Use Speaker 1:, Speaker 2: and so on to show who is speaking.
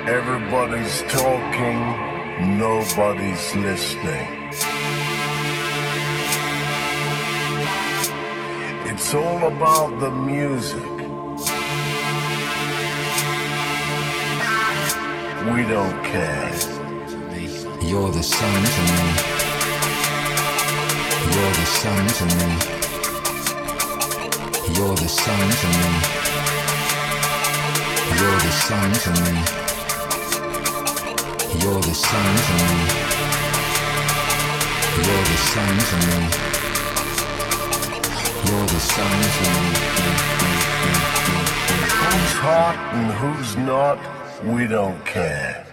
Speaker 1: Everybody's talking, nobody's listening. It's all about the music. We don't care.
Speaker 2: You're the sun to me. You're the sun to me. You're the sun to me. You're the sun to me. You're the sun to me. You're the sun to me. You're the sun to me.
Speaker 1: Who's hot and who's not, we don't care.